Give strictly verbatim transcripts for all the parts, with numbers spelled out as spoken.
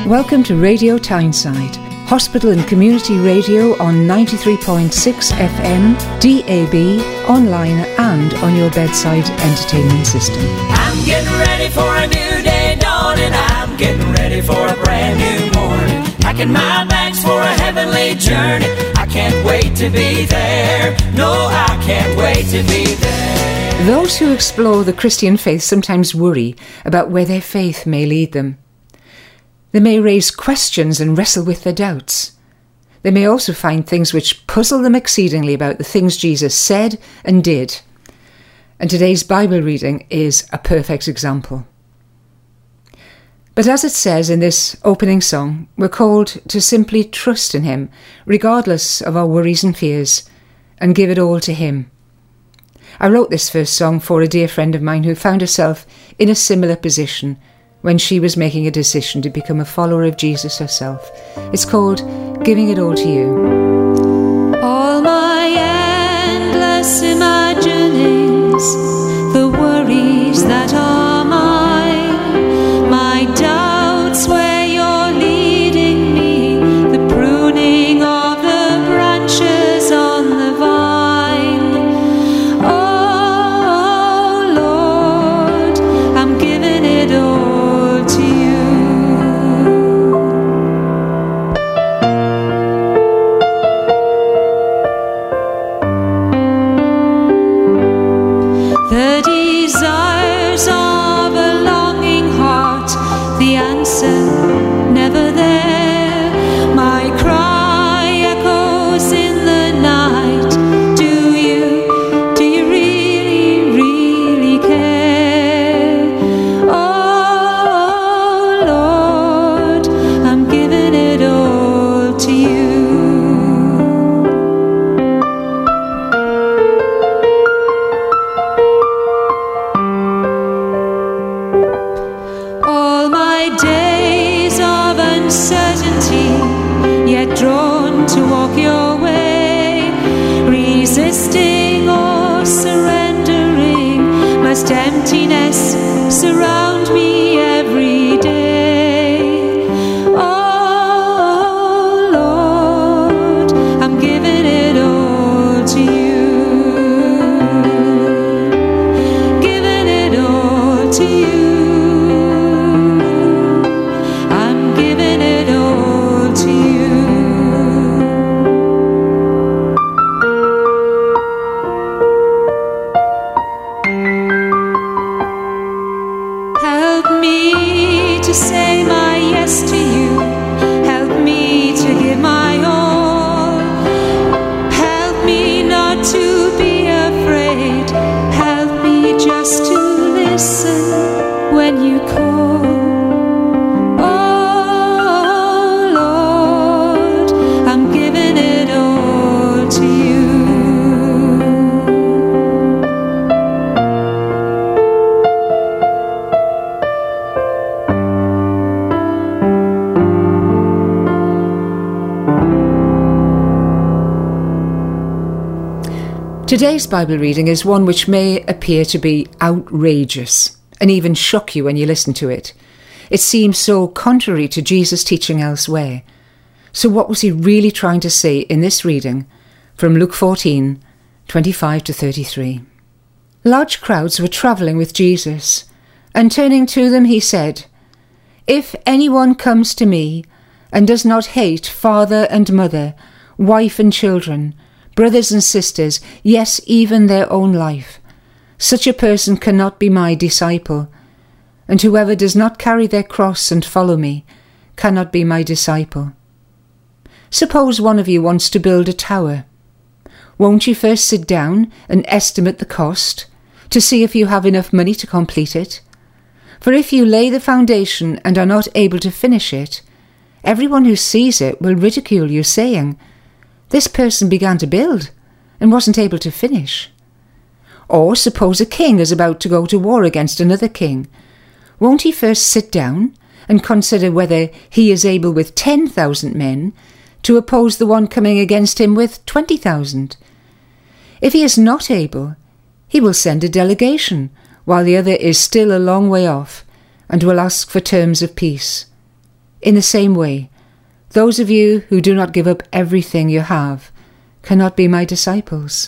Welcome to Radio Tyneside, hospital and community radio on ninety-three point six F M, D A B, online and on your bedside entertainment system. I'm getting ready for a new day dawning. I'm getting ready for a brand new morning. Packing my bags for a heavenly journey. I can't wait to be there. No, I can't wait to be there. Those who explore the Christian faith sometimes worry about where their faith may lead them. They may raise questions and wrestle with their doubts. They may also find things which puzzle them exceedingly about the things Jesus said and did. And today's Bible reading is a perfect example. But as it says in this opening song, we're called to simply trust in Him, regardless of our worries and fears, and give it all to Him. I wrote this first song for a dear friend of mine who found herself in a similar position when she was making a decision to become a follower of Jesus herself. It's called Giving It All to You. All my endless imaginings, the worries that are mine, my doubts where you're leading me, the pruning of the branches on the vine. Oh Lord, I'm giving it all. Never there, my cry echoes in the night. Do you, do you really, really care? Oh Lord, I'm giving it all to you. All my days of uncertainty, yet drawn to walk your way, resisting or surrendering, must emptiness surround me every day. Oh Lord, I'm giving it all to you, giving it all to you. Say my yes to you, help me to give my all, help me not to be afraid, help me just to listen when you call. Oh Lord, I'm giving it all to you. Today's Bible reading is one which may appear to be outrageous and even shock you when you listen to it. It seems so contrary to Jesus' teaching elsewhere. So what was he really trying to say in this reading from Luke fourteen, twenty-five to thirty-three? Large crowds were travelling with Jesus, and turning to them he said, "If anyone comes to me and does not hate father and mother, wife and children, brothers and sisters, yes, even their own life, such a person cannot be my disciple. And whoever does not carry their cross and follow me cannot be my disciple. Suppose one of you wants to build a tower. Won't you first sit down and estimate the cost to see if you have enough money to complete it? For if you lay the foundation and are not able to finish it, everyone who sees it will ridicule you, saying, 'This person began to build and wasn't able to finish.' Or suppose a king is about to go to war against another king. Won't he first sit down and consider whether he is able with ten thousand men to oppose the one coming against him with twenty thousand? If he is not able, he will send a delegation, while the other is still a long way off, and will ask for terms of peace. In the same way, those of you who do not give up everything you have cannot be my disciples.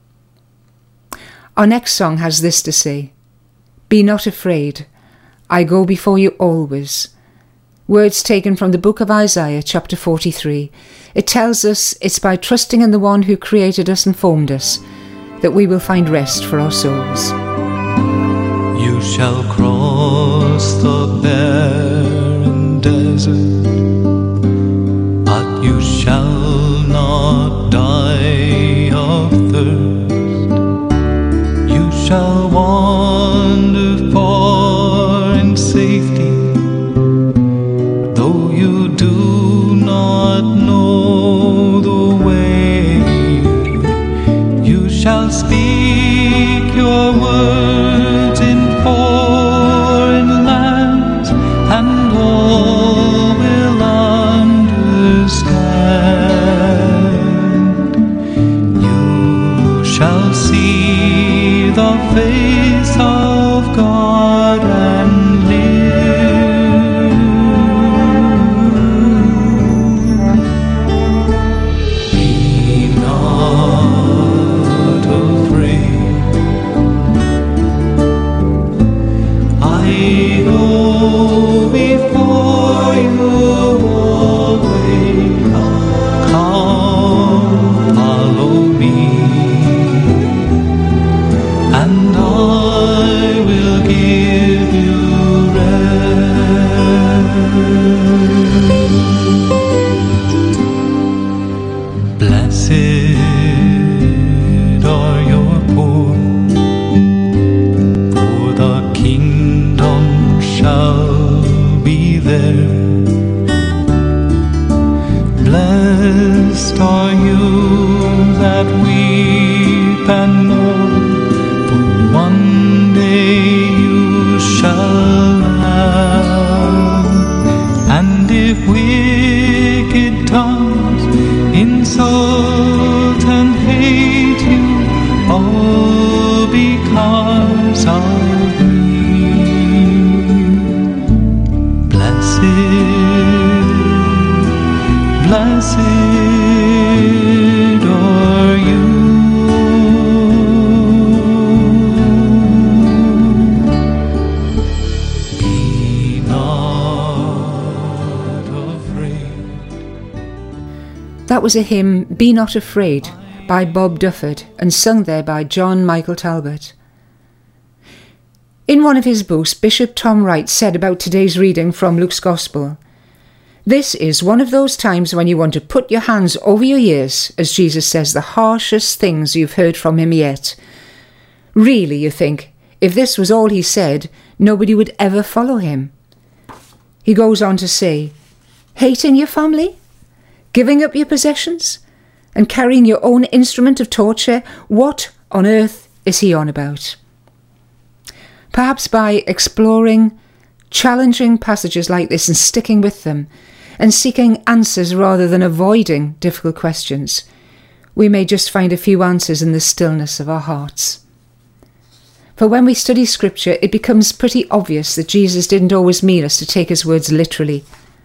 Our next song has this to say: Be not afraid, I go before you always. Words taken from the book of Isaiah, chapter forty-three. It tells us it's by trusting in the one who created us and formed us that we will find rest for our souls. You shall cross the barren desert, but you shall not die of thirst. You shall wander far in safety, though you do not know the way. You shall speak your words in foreign lands, and all will understand. You shall see the face of God and live. Be not afraid, I go before you always. Come, follow me, and I will give you rest. Blessed are your poor, for the kingdom shall be theirs. Blessed are you that weep and mourn, for one day you shall laugh. And if wicked tongues insult and hate you, all because of me, blessed, blessed are you. Be not afraid. That was a hymn, Be Not Afraid, by Bob Dufford, and sung there by John Michael Talbot. In one of his books, Bishop Tom Wright said about today's reading from Luke's Gospel, "This is one of those times when you want to put your hands over your ears as Jesus says the harshest things you've heard from him yet. Really, you think, if this was all he said, nobody would ever follow him." He goes on to say, hating your family, giving up your possessions, and carrying your own instrument of torture, what on earth is he on about? Perhaps by exploring, challenging passages like this and sticking with them, and seeking answers rather than avoiding difficult questions, we may just find a few answers in the stillness of our hearts. For when we study Scripture, it becomes pretty obvious that Jesus didn't always mean us to take his words literally.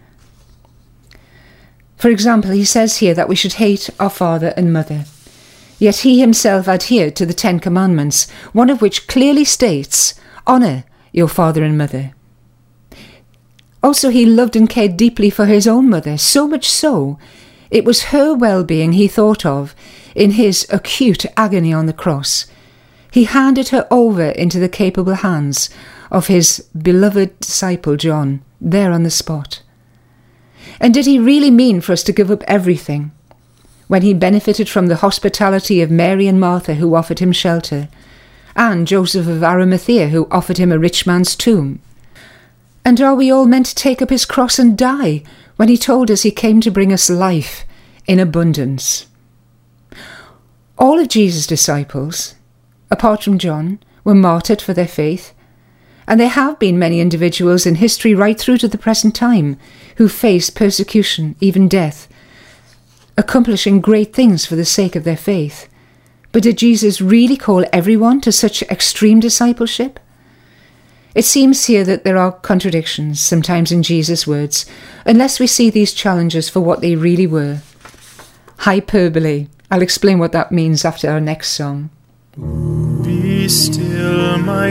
For example, he says here that we should hate our father and mother. Yet he himself adhered to the Ten Commandments, one of which clearly states, "Honour your father and mother." Also, he loved and cared deeply for his own mother, so much so, it was her well-being he thought of in his acute agony on the cross. He handed her over into the capable hands of his beloved disciple John, there on the spot. And did he really mean for us to give up everything, when he benefited from the hospitality of Mary and Martha, who offered him shelter, and Joseph of Arimathea, who offered him a rich man's tomb? And are we all meant to take up his cross and die, when he told us he came to bring us life in abundance? All of Jesus' disciples, apart from John, were martyred for their faith, and there have been many individuals in history right through to the present time who faced persecution, even death, accomplishing great things for the sake of their faith. But did Jesus really call everyone to such extreme discipleship? It seems here that there are contradictions, sometimes in Jesus' words, unless we see these challenges for what they really were. Hyperbole. I'll explain what that means after our next song. Be still, my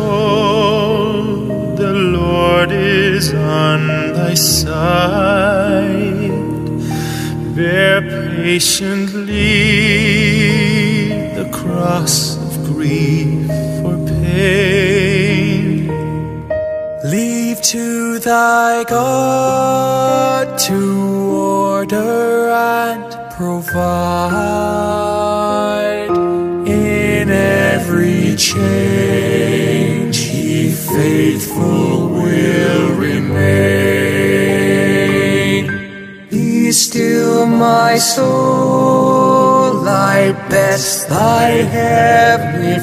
soul, the Lord is on thy side. Bear patiently the cross of grief for pain. Leave to thy God to order and provide. In every change he faithful will remain. Be still, my soul, thy best, thy heavenly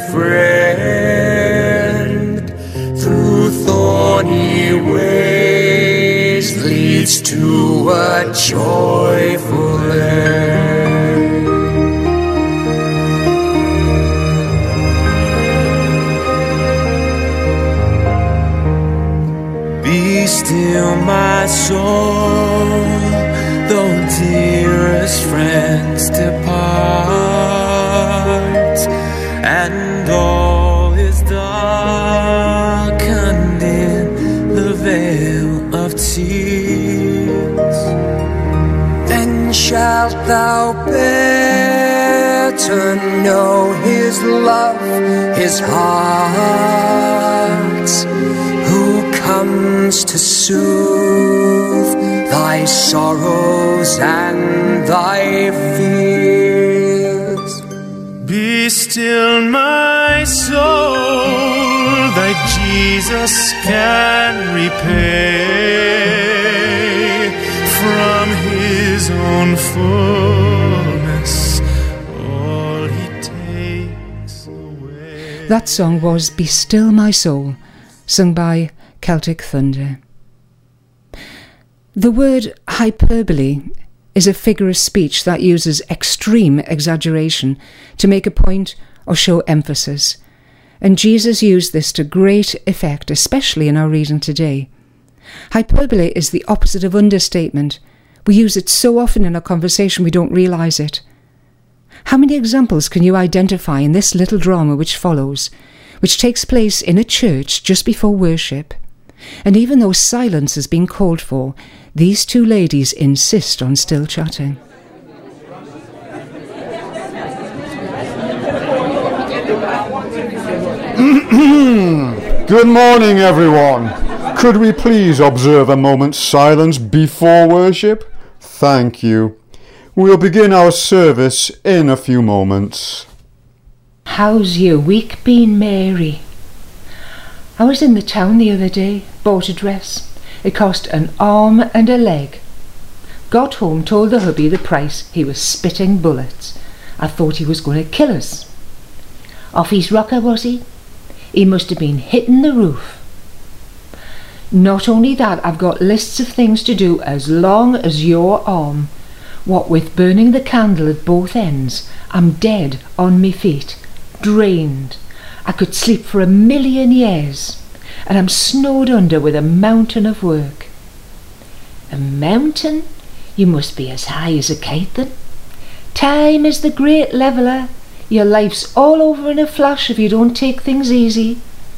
friend, through thorny ways leads to a joyful end. Be still, my soul, though dearest friends depart, and all is darkened in the veil of tears. Then shalt thou better know his love, his heart, who comes to soothe thy sorrows and thy fears. Be still, my soul, thy Jesus can repay from his own fullness all he takes away. That song was Be Still My Soul, sung by Celtic Thunder. The word hyperbole is a figure of speech that uses extreme exaggeration to make a point or show emphasis, and Jesus used this to great effect, especially in our reading today. Hyperbole is the opposite of understatement. We use it so often in our conversation we don't realise it. How many examples can you identify in this little drama which follows, which takes place in a church just before worship? And even though silence has been called for, these two ladies insist on still chatting. Good morning, everyone. Could we please observe a moment's silence before worship? Thank you. We'll begin our service in a few moments. How's your week been, Mary? I was in the town the other day, bought a dress. It cost an arm and a leg. Got home, told the hubby the price. He was spitting bullets. I thought he was going to kill us. Off his rocker, was he? He must have been hitting the roof. Not only that, I've got lists of things to do as long as your arm. What with burning the candle at both ends, I'm dead on me feet, drained. I could sleep for a million years, and I'm snowed under with a mountain of work. A mountain? You must be as high as a kite then. Time is the great leveller. Your life's all over in a flash if you don't take things easy.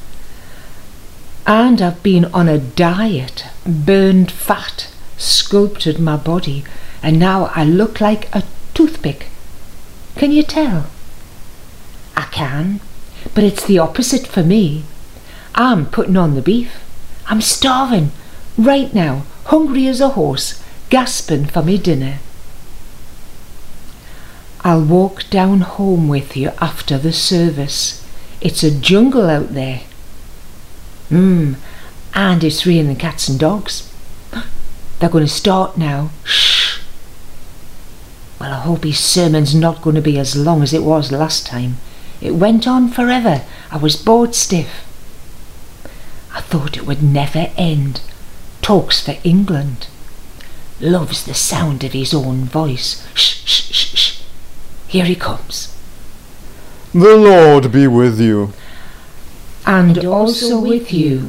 And I've been on a diet, burned fat, sculpted my body, and now I look like a toothpick. Can you tell? I can, but it's the opposite for me. I'm putting on the beef. I'm starving, right now, hungry as a horse, gasping for me dinner. I'll walk down home with you after the service. It's a jungle out there. Mmm, and it's raining cats and dogs. They're going to start now. Shh. Well, I hope his sermon's not going to be as long as it was last time. It went on forever. I was bored stiff. I thought it would never end. Talks for England. Loves the sound of his own voice. Shh, shh, shh, shh. Here he comes. The Lord be with you. and also with you.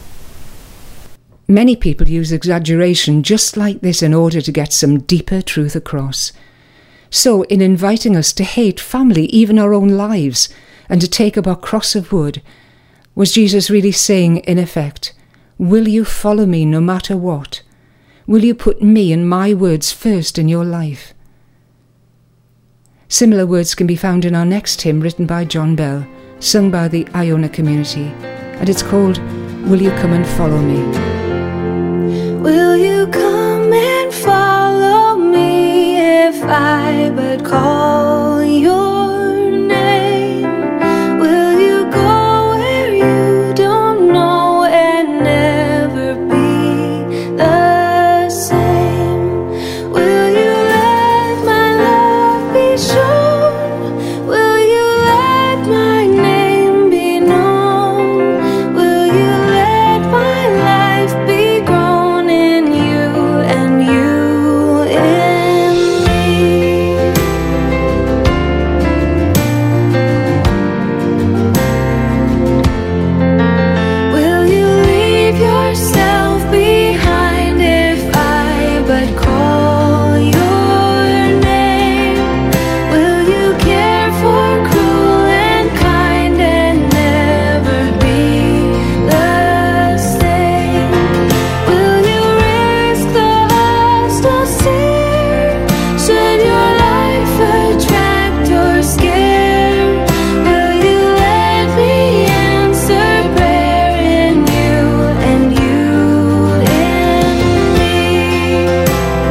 Many people use exaggeration just like this in order to get some deeper truth across. So, in inviting us to hate family, even our own lives, and to take up our cross of wood, was Jesus really saying, in effect, will you follow me no matter what? Will you put me and my words first in your life? Similar words can be found in our next hymn written by John Bell, sung by the Iona community, and it's called, Will You Come and Follow Me? Will you come and follow me if I but call your name? Will you go where you don't know and never be the same? Will you let my love be shown? Will you let my name be known? Will you let my life be grown in you and you in me? Will you leave yourself behind if I but call your name? Will you care for cruel and kind and never be the same? Will you risk the hostile stare? Should your life attract your scare? Will you let me answer prayer in you and you in me?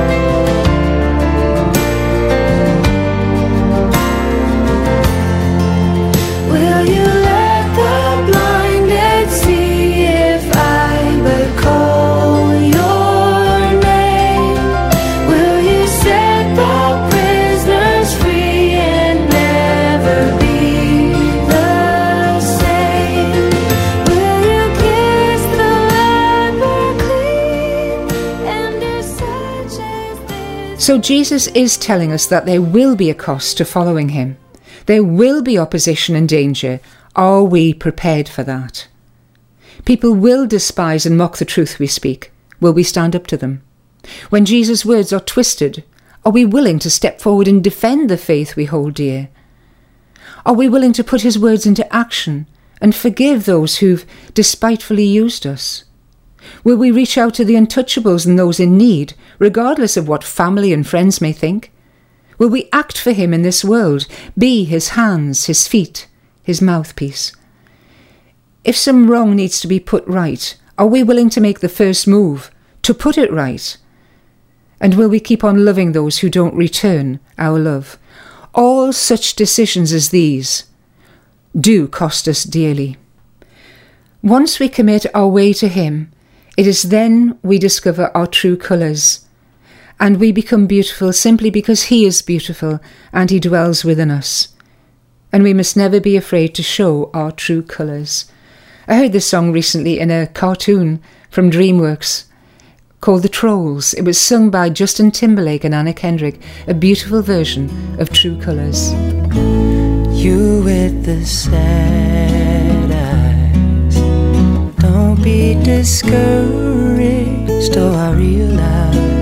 Will you let the blinded see if I but call your name? Will you set the prisoners free and never be the same? Will you kiss the leper clean and do such as this? So Jesus is telling us that there will be a cost to following him. There will be opposition and danger. Are we prepared for that? People will despise and mock the truth we speak. Will we stand up to them? When Jesus' words are twisted, are we willing to step forward and defend the faith we hold dear? Are we willing to put his words into action and forgive those who've despitefully used us? Will we reach out to the untouchables and those in need, regardless of what family and friends may think? Will we act for him in this world, be his hands, his feet, his mouthpiece? If some wrong needs to be put right, are we willing to make the first move, to put it right? And will we keep on loving those who don't return our love? All such decisions as these do cost us dearly. Once we commit our way to him, it is then we discover our true colours, and we become beautiful simply because he is beautiful and he dwells within us. And we must never be afraid to show our true colours. I heard this song recently in a cartoon from DreamWorks called The Trolls. It was sung by Justin Timberlake and Anna Kendrick, a beautiful version of True Colours. You with the sad eyes, don't be discouraged, oh I realize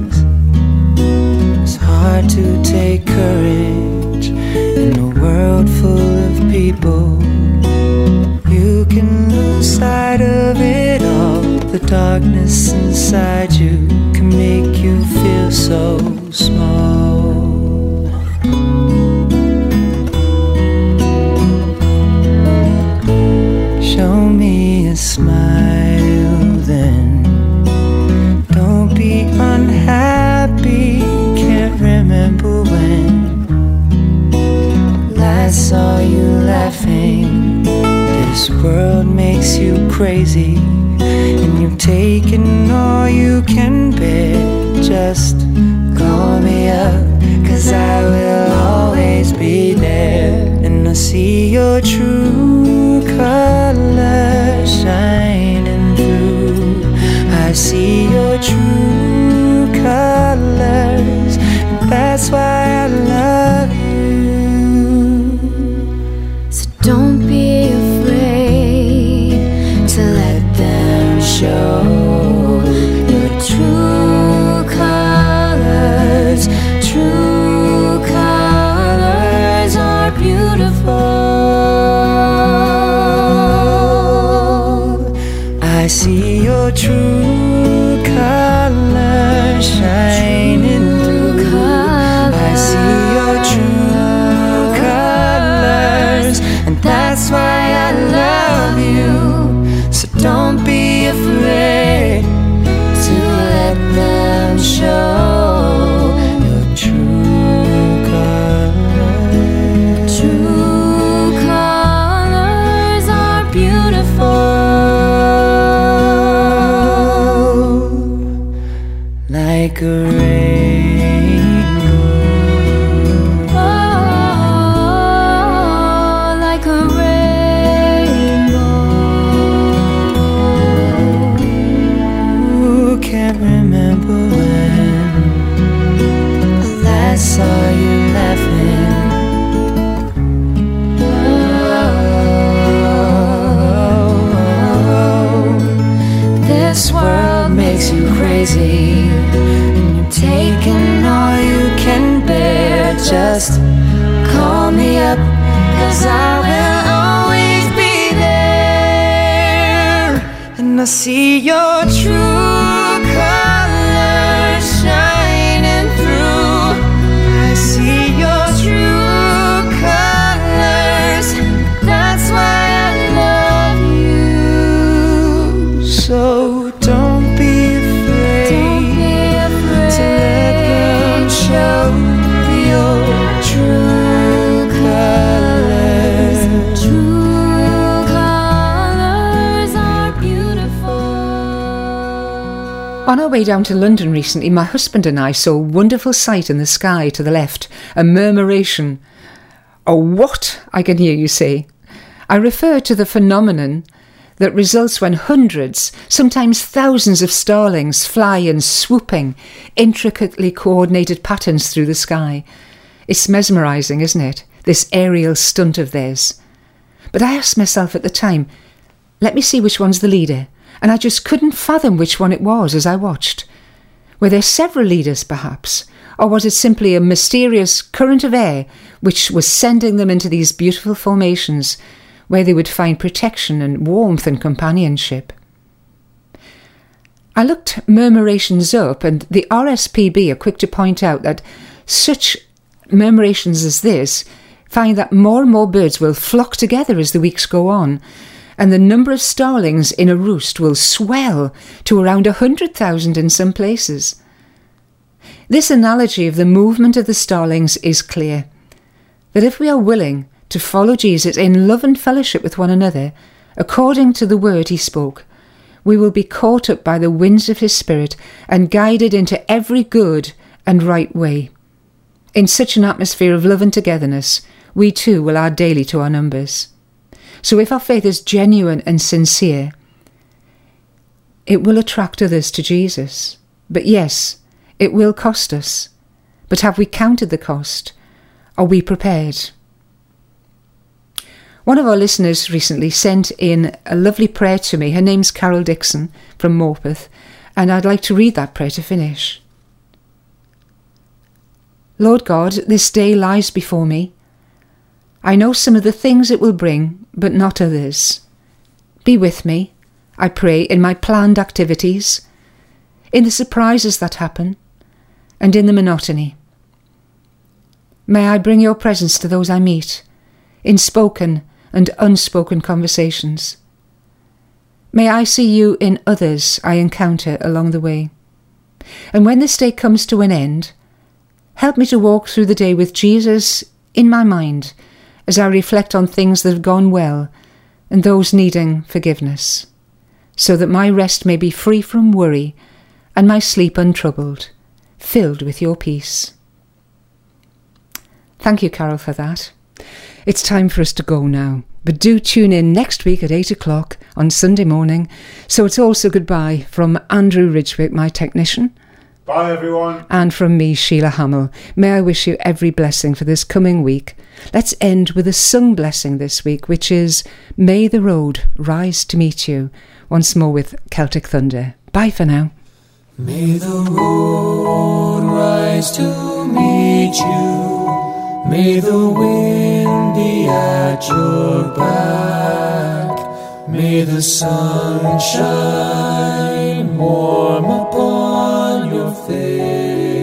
it's hard to take courage in a world full of people. You can lose sight of it all. The darkness inside you can make you feel so small. Show me a smile then. Don't be unhappy. Can't remember when last saw you laughing. This world makes you crazy, and you've taken all you can bear. Just call me up, 'cause I will always be there. And I see your true colors shining through. I see your true colors, and that's why I love you. So don't be afraid like a rainbow. Oh, like a rainbow. Who can't remember when I last saw you laughing? This world makes you crazy, and you're taking all you can bear. Just call me up, 'cause I will always be there. And I see your true colors shining through. I see your true colors. That's why I love you. So don't be afraid, Don't be afraid to let them show your true colors. True colors are beautiful. On our way down to London recently, my husband and I saw a wonderful sight in the sky to the left, a murmuration. A what? I can hear you say. I refer to the phenomenon that results when hundreds, sometimes thousands of starlings fly in swooping, intricately coordinated patterns through the sky. It's mesmerising, isn't it, this aerial stunt of theirs? But I asked myself at the time, let me see which one's the leader, and I just couldn't fathom which one it was as I watched. Were there several leaders, perhaps? Or was it simply a mysterious current of air which was sending them into these beautiful formations where they would find protection and warmth and companionship? I looked murmurations up, and the R S P B are quick to point out that such murmurations as this find that more and more birds will flock together as the weeks go on, and the number of starlings in a roost will swell to around a hundred thousand in some places. This analogy of the movement of the starlings is clear, that if we are willing to follow Jesus in love and fellowship with one another, according to the word he spoke, we will be caught up by the winds of his Spirit and guided into every good and right way. In such an atmosphere of love and togetherness, we too will add daily to our numbers. So if our faith is genuine and sincere, it will attract others to Jesus. But yes, it will cost us. But have we counted the cost? Are we prepared? One of our listeners recently sent in a lovely prayer to me. Her name's Carol Dixon from Morpeth, and I'd like to read that prayer to finish. Lord God, this day lies before me. I know some of the things it will bring, but not others. Be with me, I pray, in my planned activities, in the surprises that happen, and in the monotony. May I bring your presence to those I meet, in spoken and unspoken conversations. May I see you in others I encounter along the way. And when this day comes to an end, help me to walk through the day with Jesus in my mind as I reflect on things that have gone well and those needing forgiveness, so that my rest may be free from worry and my sleep untroubled, filled with your peace. Thank you, Carol, for that. It's time for us to go now, but do tune in next week at eight o'clock on Sunday morning. So it's also goodbye from Andrew Ridgwick, my technician. Bye, everyone. And from me, Sheila Hamill. May I wish you every blessing for this coming week. Let's end with a sung blessing this week, which is, May the road rise to meet you, once more with Celtic Thunder. Bye for now. May the road rise to meet you. May the wind be at your back. May the sun shine warm upon your face.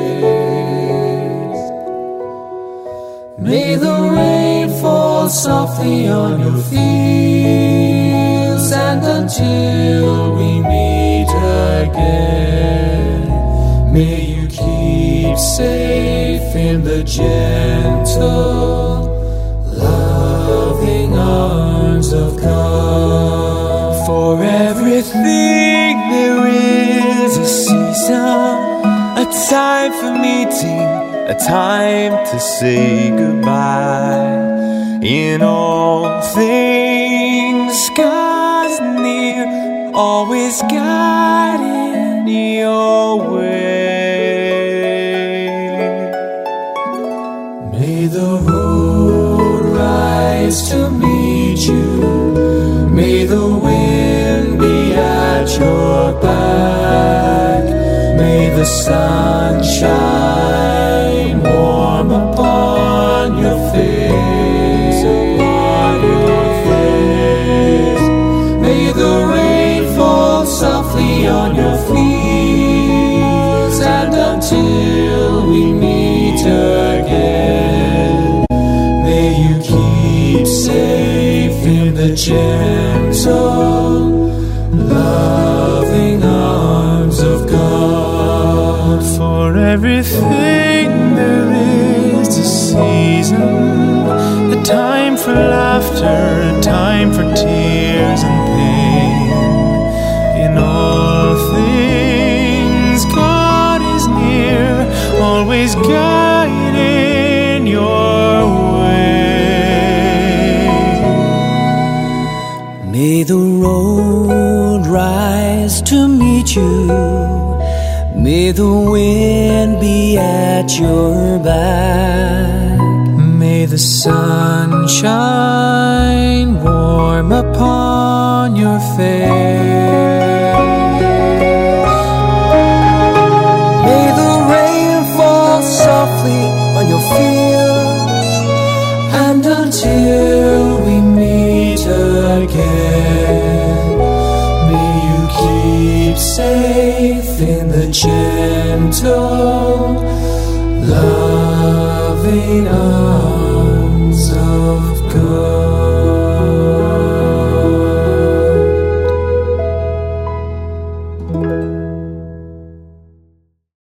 May the rain fall softly on your fields, and until we meet again, may you keep safe in the gentle, loving arms of God. For everything there is a season season, a time for meeting, a time to say goodbye. In all things, God's near, always guiding your way. May the road rise to meet you, may the wind be at your back, may the sun shine warm upon your face, upon your face. May the rain fall softly on your fields, and until we meet again, may you keep safe in the gentle, loving arms of God. For everything there is a season, a time for laughter, a time for tears and pain. In all things, God is near, always guiding your way. May the road rise to meet you, may the wind be at your back, may the sun shine warm upon your face. may the rain fall softly on your fields, And until we meet again, may you keep safe in the gentle, loving arms of God.